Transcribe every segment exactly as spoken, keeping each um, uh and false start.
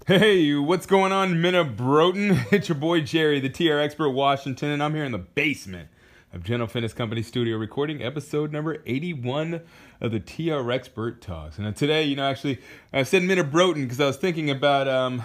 Hey, what's going on, Minnesota? It's your boy Jerry, the T R Expert Washington, and I'm here in the basement of General Fitness Company Studio recording episode number eighty-one of the T R Expert Talks. And today, you know, actually, I said Minnesota because I was thinking about um,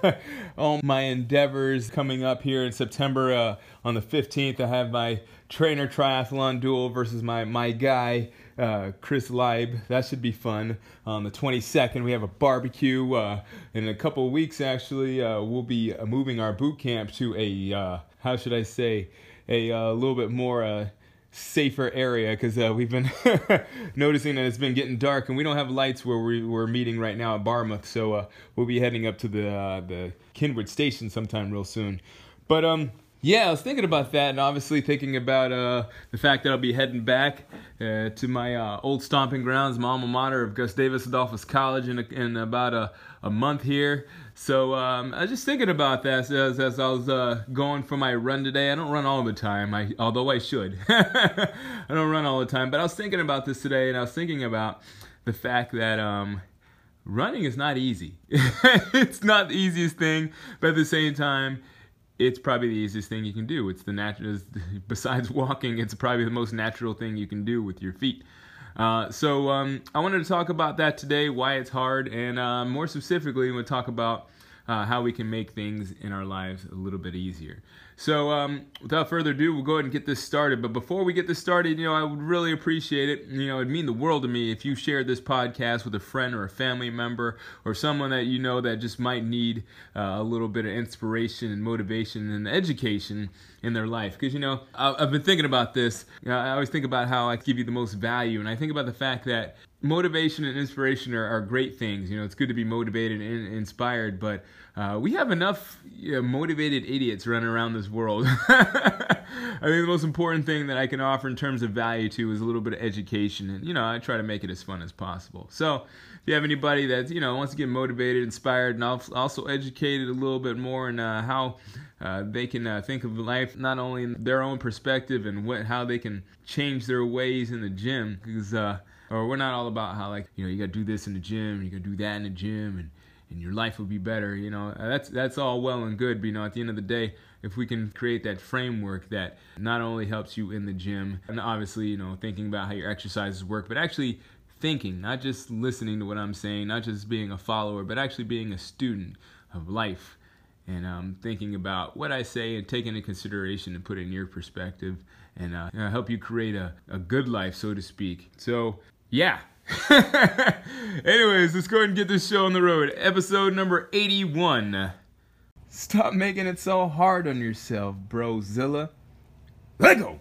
all my endeavors coming up here in September. Uh, on the fifteenth, I have my trainer triathlon duel versus my, my guy, uh, Chris Leib. That should be fun. On the twenty-second, we have a barbecue. Uh, in a couple of weeks, actually, uh, we'll be uh, moving our boot camp to a, uh, how should I say, a uh, little bit more uh, safer area because uh, we've been noticing that it's been getting dark and we don't have lights where we, we're meeting right now at Barmouth. So uh, we'll be heading up to the uh, the Kinwood station sometime real soon. But um. Yeah, I was thinking about that, and obviously thinking about uh, the fact that I'll be heading back uh, to my uh, old stomping grounds, my alma mater of Gustavus Adolphus College, in, a, in about a, a month here. So um, I was just thinking about that as, as I was uh, going for my run today. I don't run all the time, I, although I should. I don't run all the time, but I was thinking about this today, and I was thinking about the fact that um, running is not easy. It's not the easiest thing, but at the same time, it's probably the easiest thing you can do. It's the natural, besides walking, it's probably the most natural thing you can do with your feet. Uh, so um, I wanted to talk about that today, why it's hard, and uh, more specifically, we'll talk about uh, how we can make things in our lives a little bit easier. So um, without further ado, we'll go ahead and get this started. But before we get this started, you know, I would really appreciate it. You know, it'd mean the world to me if you shared this podcast with a friend or a family member or someone that you know that just might need uh, a little bit of inspiration and motivation and education in their life. Because, you know, I've been thinking about this. You know, I always think about how I give you the most value. And I think about the fact that motivation and inspiration are, are great things. You know, it's good to be motivated and inspired, but uh, we have enough you know, motivated idiots running around this world. I think the most important thing that I can offer in terms of value to is a little bit of education, and you know, I try to make it as fun as possible. So if you have anybody that you know wants to get motivated, inspired, and also educated a little bit more in uh, how uh, they can uh, think of life not only in their own perspective and what how they can change their ways in the gym, because uh, or we're not all about how like you know you got to do this in the gym, you got to do that in the gym, and and your life will be better. You know, that's that's all well and good, but you know, at the end of the day, if we can create that framework that not only helps you in the gym, and obviously, you know, thinking about how your exercises work, but actually thinking, not just listening to what I'm saying, not just being a follower, but actually being a student of life, and um, thinking about what I say and taking into consideration and put it in your perspective, and uh, you know, help you create a, a good life, so to speak. So, yeah. Anyways, let's go ahead and get this show on the road. Episode number eighty-one. Stop making it so hard on yourself, Brozilla. Let go!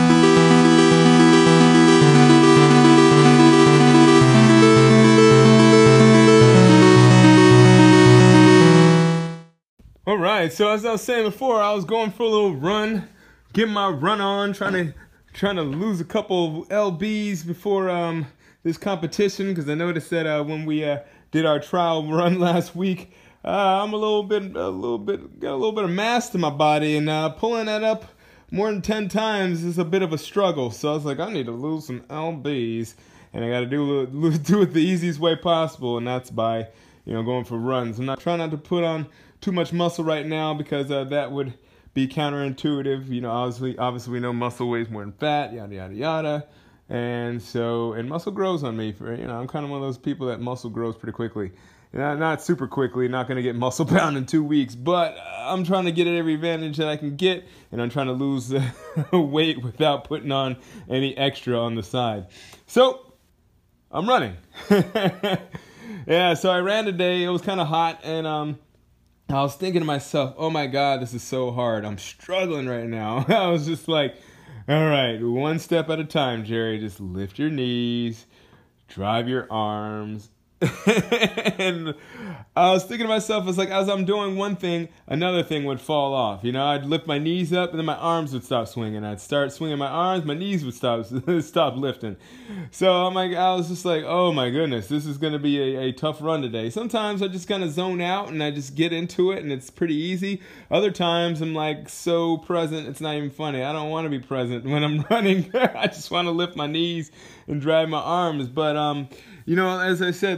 Alright, so as I was saying before, I was going for a little run, getting my run on, trying to trying to lose a couple of L Bs before um this competition, because I noticed that uh, when we uh, did our trial run last week, uh, I'm a little bit, a little bit, got a little bit of mass to my body, and uh, pulling that up more than ten times is a bit of a struggle. So I was like, I need to lose some L Bs, and I got to do do it the easiest way possible, and that's by you know going for runs. I'm not trying not to put on too much muscle right now because uh, that would be counterintuitive. You know, obviously, obviously we know muscle weighs more than fat, yada yada yada. And so, and muscle grows on me. For you know, I'm kind of one of those people that muscle grows pretty quickly. Not, not super quickly, not going to get muscle bound in two weeks, but I'm trying to get at every advantage that I can get, and I'm trying to lose weight without putting on any extra on the side. So, I'm running. Yeah, so I ran today. It was kind of hot, and um, I was thinking to myself, oh my God, this is so hard. I'm struggling right now. I was just like, all right, one step at a time, Jerry. Just lift your knees, drive your arms. And I was thinking to myself, it's like as I'm doing one thing, another thing would fall off. You know, I'd lift my knees up and then my arms would stop swinging. I'd start swinging my arms, my knees would stop stop lifting. So I'm like, I was just like, oh my goodness, this is going to be a, a tough run today. Sometimes I just kind of zone out and I just get into it and it's pretty easy. Other times I'm like so present, it's not even funny. I don't want to be present when I'm running. I just want to lift my knees and drive my arms. But, um, you know, as I said, this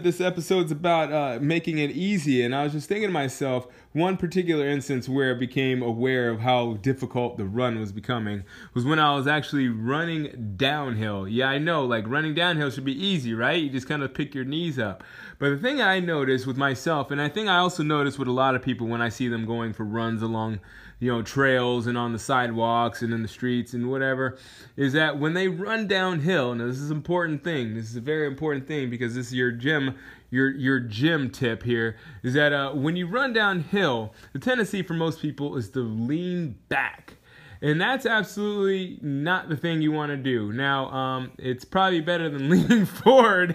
this episode's about uh, making it easy, and I was just thinking to myself, one particular instance where I became aware of how difficult the run was becoming was when I was actually running downhill. Yeah, I know, like running downhill should be easy, right? You just kind of pick your knees up. But the thing I noticed with myself, and I think I also notice with a lot of people when I see them going for runs along, you know, trails and on the sidewalks and in the streets and whatever, is that when they run downhill, now this is an important thing, this is a very important thing because this is your gym, your your gym tip here, is that uh, when you run downhill, the tendency for most people is to lean back. And that's absolutely not the thing you want to do. Now, um, it's probably better than leaning forward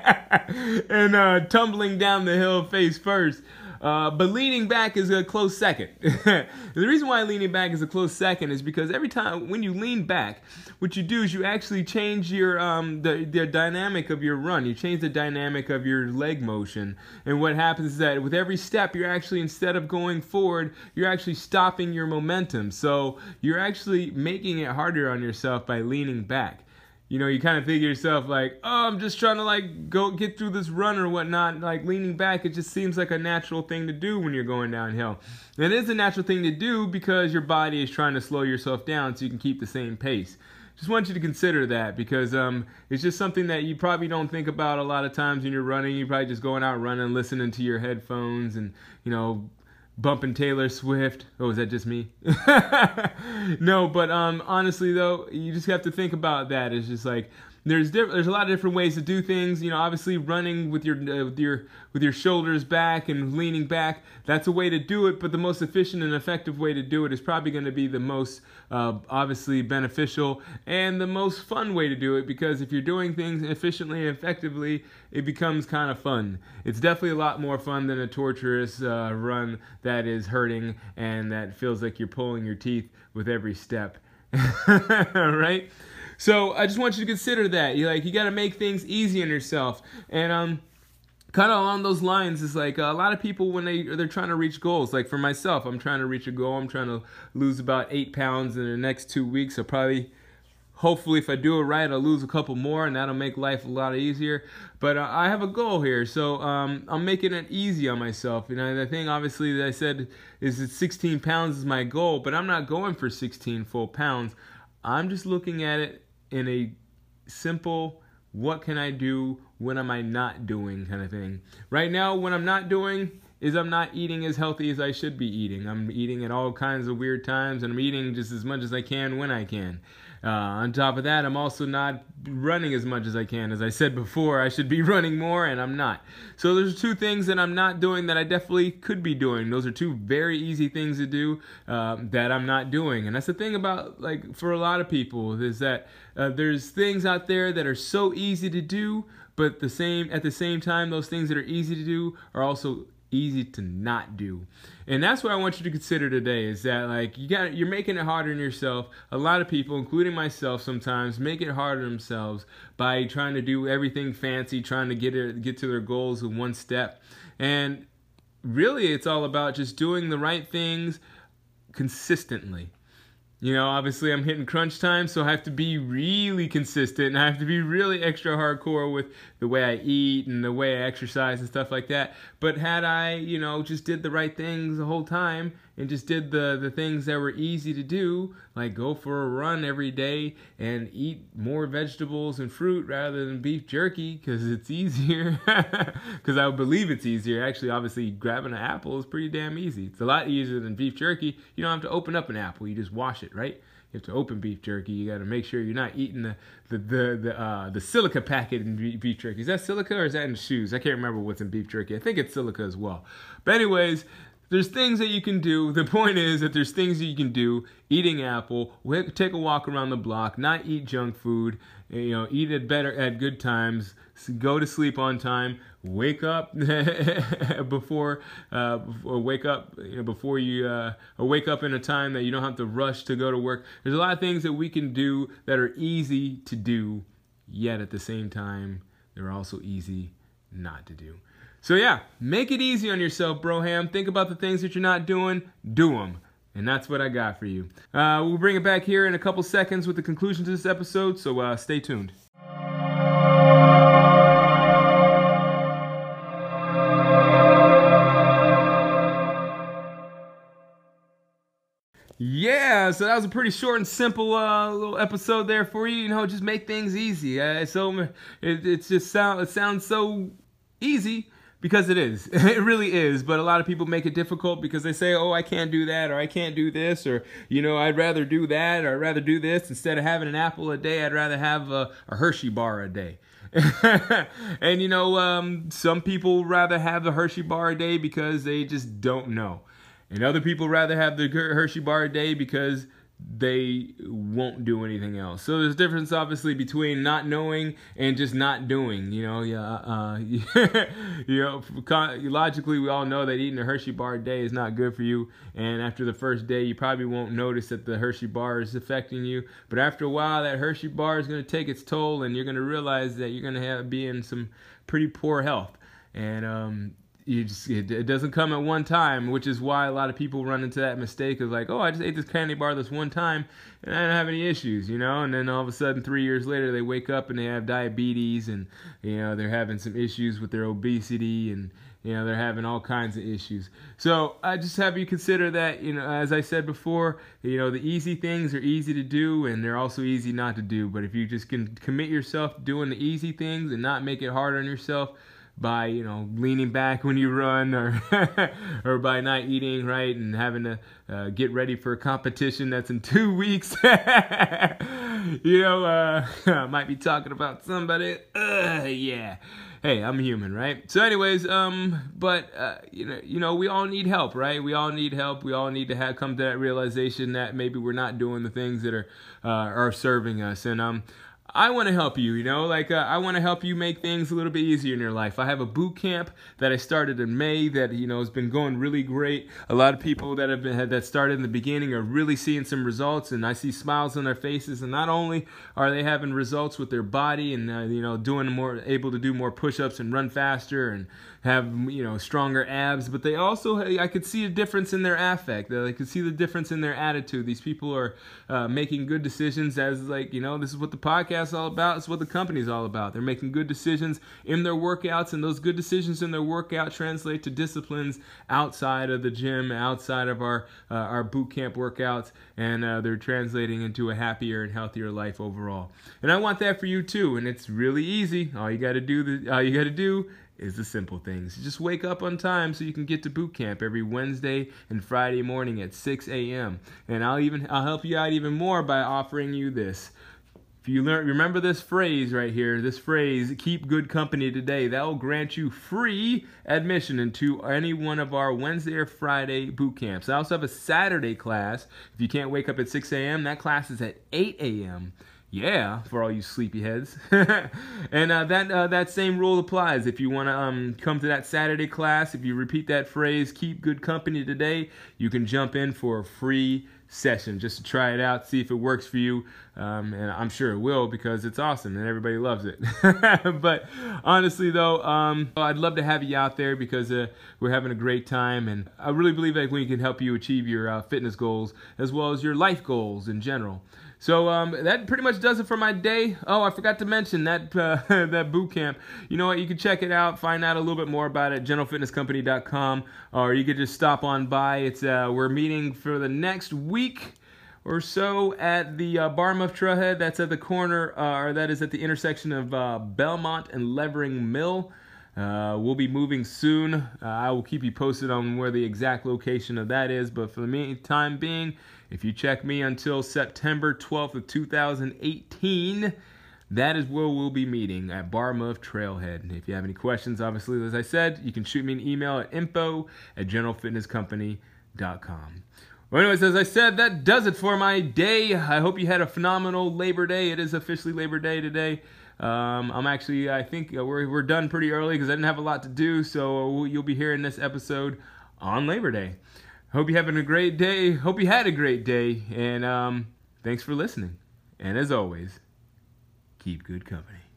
and uh, tumbling down the hill face first. Uh, but leaning back is a close second. The reason why leaning back is a close second is because every time when you lean back, what you do is you actually change your um, the, the dynamic of your run. You change the dynamic of your leg motion. And what happens is that with every step, you're actually, instead of going forward, you're actually stopping your momentum. So you're actually making it harder on yourself by leaning back. You know, you kind of think to yourself like, oh, I'm just trying to like go get through this run or whatnot. Like leaning back, it just seems like a natural thing to do when you're going downhill. And it is a natural thing to do because your body is trying to slow yourself down so you can keep the same pace. Just want you to consider that because um, it's just something that you probably don't think about a lot of times when you're running. You're probably just going out running, listening to your headphones and, you know, bumping Taylor Swift. Oh, is that just me? No, but um, honestly though, you just have to think about that. It's just like there's diff- there's a lot of different ways to do things. You know, obviously running with your uh, with your with your shoulders back and leaning back, that's a way to do it. But the most efficient and effective way to do it is probably going to be the most uh, obviously beneficial and the most fun way to do it. Because if you're doing things efficiently and effectively, it becomes kind of fun. It's definitely a lot more fun than a torturous uh, run that is hurting and that feels like you're pulling your teeth with every step. Right? So I just want you to consider that. You like you got to make things easy on yourself. And um kind of along those lines is like uh, a lot of people when they they're trying to reach goals. Like for myself, I'm trying to reach a goal. I'm trying to lose about eight pounds in the next two weeks. So probably hopefully if I do it right, I'll lose a couple more and that'll make life a lot easier. But uh, I have a goal here. So um, I'm making it easy on myself. You know, the thing obviously that I said is that sixteen pounds is my goal, but I'm not going for sixteen full pounds. I'm just looking at it in a simple, what can I do, what am I not doing kind of thing. Right now, what I'm not doing is I'm not eating as healthy as I should be eating. I'm eating at all kinds of weird times, and I'm eating just as much as I can when I can. Uh, on top of that, I'm also not running as much as I can. As I said before, I should be running more, and I'm not. So there's two things that I'm not doing that I definitely could be doing. Those are two very easy things to do um, that I'm not doing. And that's the thing about, like, for a lot of people, is that uh, there's things out there that are so easy to do, but the same at the same time, those things that are easy to do are also easy to not do. And that's what I want you to consider today, is that like you got you're making it harder on yourself. A lot of people, including myself sometimes, make it harder on themselves by trying to do everything fancy, trying to get it, get to their goals in one step. And really it's all about just doing the right things consistently. You know, obviously I'm hitting crunch time, so I have to be really consistent and I have to be really extra hardcore with the way I eat and the way I exercise and stuff like that. But had I, you know, just did the right things the whole time and just did the, the things that were easy to do, like go for a run every day and eat more vegetables and fruit rather than beef jerky because it's easier, because I would believe it's easier. Actually, obviously, grabbing an apple is pretty damn easy. It's a lot easier than beef jerky. You don't have to open up an apple. You just wash it, right? You have to open beef jerky. You got to make sure you're not eating the the the the, uh, the silica packet in beef jerky. Is that silica or is that in shoes? I can't remember what's in beef jerky. I think it's silica as well. But anyways, there's things that you can do. The point is that there's things that you can do. Eating apple, take a walk around the block, not eat junk food, you know, eat it better at good times, go to sleep on time, wake up before, uh, or wake up, you know, before you, uh, or wake up in a time that you don't have to rush to go to work. There's a lot of things that we can do that are easy to do, yet at the same time, they're also easy not to do. So yeah, make it easy on yourself, Broham. Think about the things that you're not doing, do them. And that's what I got for you. Uh, we'll bring it back here in a couple seconds with the conclusion to this episode, so uh, stay tuned. Yeah, so that was a pretty short and simple uh, little episode there for you. You know, just make things easy. Uh, so it, it's just sound it sounds so easy because it is. It really is. But a lot of people make it difficult because they say, "Oh, I can't do that," or "I can't do this," or you know, "I'd rather do that," or "I'd rather do this instead of having an apple a day. I'd rather have a, a Hershey bar a day." And you know, um, some people rather have the Hershey bar a day because they just don't know. And other people rather have the Hershey bar a day because they won't do anything else. So there's a difference, obviously, between not knowing and just not doing. You know, yeah, uh, you know, logically, we all know that eating a Hershey bar a day is not good for you. And after the first day, you probably won't notice that the Hershey bar is affecting you. But after a while, that Hershey bar is going to take its toll, and you're going to realize that you're going to have be in some pretty poor health. And um, You just, it, it doesn't come at one time, which is why a lot of people run into that mistake of like, oh, I just ate this candy bar this one time and I don't have any issues, you know, and then all of a sudden three years later they wake up and they have diabetes and, you know, they're having some issues with their obesity and, you know, they're having all kinds of issues. So I just have you consider that, you know, as I said before, you know, the easy things are easy to do and they're also easy not to do. But if you just can commit yourself to doing the easy things and not make it hard on yourself, by, you know, leaning back when you run or or by not eating right and having to uh, get ready for a competition that's in two weeks. You know, uh, I might be talking about somebody. Uh, yeah. Hey, I'm human, right? So anyways, um, but, uh, you know, you know, we all need help, right? We all need help. We all need to have come to that realization that maybe we're not doing the things that are, uh, are serving us. And, um, I want to help you, you know, like uh, I want to help you make things a little bit easier in your life. I have a boot camp that I started in May that, you know, has been going really great. A lot of people that have been had that started in the beginning are really seeing some results, and I see smiles on their faces. And not only are they having results with their body and, uh, you know, doing more, able to do more push-ups and run faster and have, you know, stronger abs, but they also, I could see a difference in their affect. I could see the difference in their attitude. These people are uh, making good decisions as, like, you know, this is what the podcast is all about. It's what the company is all about. They're making good decisions in their workouts, and those good decisions in their workout translate to disciplines outside of the gym, outside of our uh, our boot camp workouts, and uh, they're translating into a happier and healthier life overall. And I want that for you too. And it's really easy. All you got to do, the, all you got to do. is the simple things. Just wake up on time so you can get to boot camp every Wednesday and Friday morning at six a m And I'll even I'll help you out even more by offering you this. If you learn, remember this phrase right here, this phrase, keep good company today, that will grant you free admission into any one of our Wednesday or Friday boot camps. I also have a Saturday class. If you can't wake up at six a m, that class is at eight a m Yeah, for all you sleepyheads. And uh, that uh, that same rule applies. If you want to um, come to that Saturday class, if you repeat that phrase, keep good company today, you can jump in for a free session just to try it out, see if it works for you. Um, and I'm sure it will because it's awesome and everybody loves it. But honestly, though, um, I'd love to have you out there because uh, we're having a great time. And I really believe that we can help you achieve your uh, fitness goals as well as your life goals in general. So um, that pretty much does it for my day. Oh, I forgot to mention that uh, that boot camp. You know what? You can check it out, find out a little bit more about it at general fitness company dot com, or you could just stop on by. It's uh, we're meeting for the next week or so at the uh, Barmouth Trailhead. That's at the corner, uh, or that is at the intersection of uh, Belmont and Levering Mill. Uh, we'll be moving soon. Uh, I will keep you posted on where the exact location of that is. But for the meantime being, if you check me until September twelfth of two thousand eighteen, that is where we'll be meeting at Barmouth Trailhead. And if you have any questions, obviously, as I said, you can shoot me an email at info at general fitness company dot com. Well, anyways, as I said, that does it for my day. I hope you had a phenomenal Labor Day. It is officially Labor Day today. Um, I'm actually, I think uh, we're, we're done pretty early because I didn't have a lot to do, so you'll be hearing this episode on Labor Day. Hope you're having a great day. Hope you had a great day, and um, thanks for listening. And as always, keep good company.